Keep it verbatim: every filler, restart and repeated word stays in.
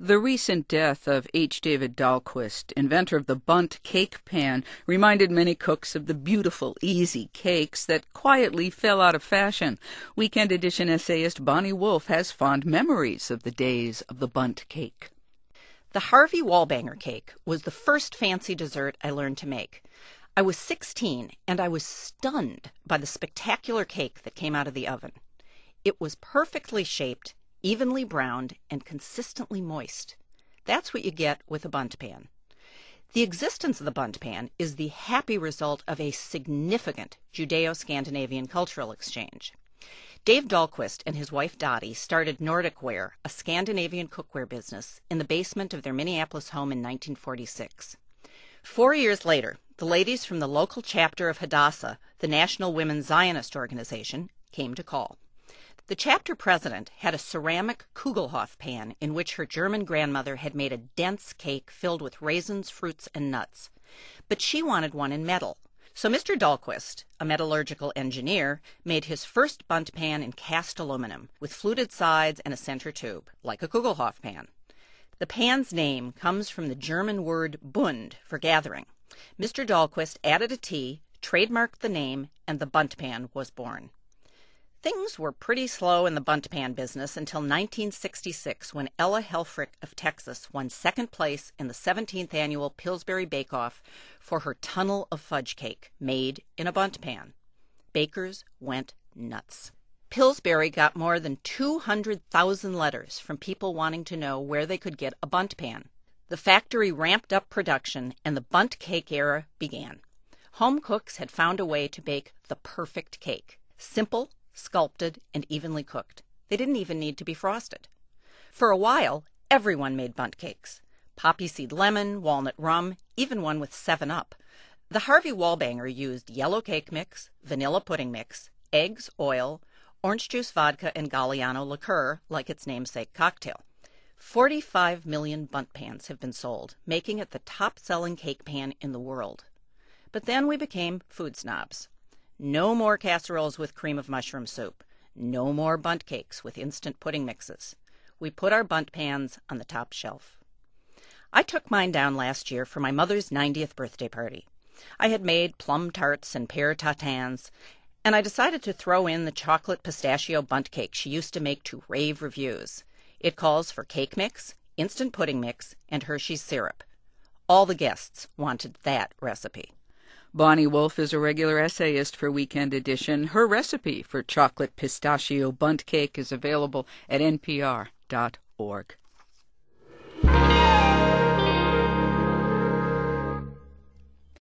The recent death of H. David Dahlquist, inventor of the Bundt cake pan, reminded many cooks of the beautiful, easy cakes that quietly fell out of fashion. Weekend Edition essayist Bonnie Wolf has fond memories of the days of the Bundt cake. The Harvey Wallbanger cake was the first fancy dessert I learned to make. I was sixteen, and I was stunned by the spectacular cake that came out of the oven. It was perfectly shaped, evenly browned, and consistently moist. That's what you get with a Bundt pan. The existence of the Bundt pan is the happy result of a significant Judeo-Scandinavian cultural exchange. Dave Dahlquist and his wife Dottie started Nordic Ware, a Scandinavian cookware business, in the basement of their Minneapolis home in nineteen forty-six. Four years later, the ladies from the local chapter of Hadassah, the National Women's Zionist Organization, came to call. The chapter president had a ceramic Kugelhof pan in which her German grandmother had made a dense cake filled with raisins, fruits, and nuts. But she wanted one in metal. So Mister Dahlquist, a metallurgical engineer, made his first Bundt pan in cast aluminum, with fluted sides and a center tube, like a Kugelhof pan. The pan's name comes from the German word Bund, for gathering. Mister Dahlquist added a T, trademarked the name, and the Bundt pan was born. Things were pretty slow in the Bundt pan business until nineteen sixty-six, when Ella Helfrich of Texas won second place in the seventeenth annual Pillsbury Bake Off for her tunnel of fudge cake made in a Bundt pan. Bakers went nuts. Pillsbury got more than two hundred thousand letters from people wanting to know where they could get a Bundt pan. The factory ramped up production, and the Bundt cake era began. Home cooks had found a way to bake the perfect cake. Simple, sculpted, and evenly cooked. They didn't even need to be frosted. For a while, everyone made Bundt cakes. Poppy seed lemon, walnut rum, even one with seven up. The Harvey Wallbanger used yellow cake mix, vanilla pudding mix, eggs, oil, orange juice vodka, and Galliano liqueur, like its namesake cocktail. forty-five million Bundt pans have been sold, making it the top-selling cake pan in the world. But then we became food snobs. No more casseroles with cream of mushroom soup. No more Bundt cakes with instant pudding mixes. We put our Bundt pans on the top shelf. I took mine down last year for my mother's ninetieth birthday party. I had made plum tarts and pear tatans, and I decided to throw in the chocolate pistachio Bundt cake she used to make to rave reviews. It calls for cake mix, instant pudding mix, and Hershey's syrup. All the guests wanted that recipe. Bonnie Wolf is a regular essayist for Weekend Edition. Her recipe for chocolate pistachio Bundt cake is available at N P R dot org.